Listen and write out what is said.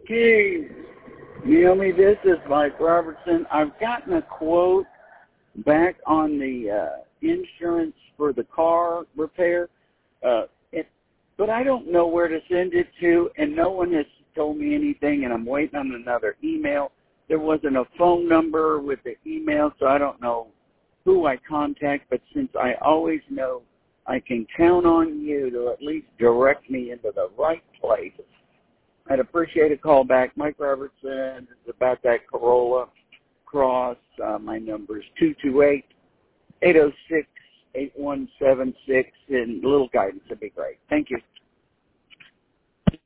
Hey, Naomi, this is Mike Robertson. I've gotten a quote back on the insurance for the car repair, but I don't know where to send it to, and no one has told me anything, and I'm waiting on another email. There wasn't a phone number with the email, so I don't know who I contact, but since I always know I can count on you to at least direct me into the right place, I'd appreciate a call back. Mike Robertson is about that Corolla Cross. My number is 228-806-8176, and a little guidance would be great.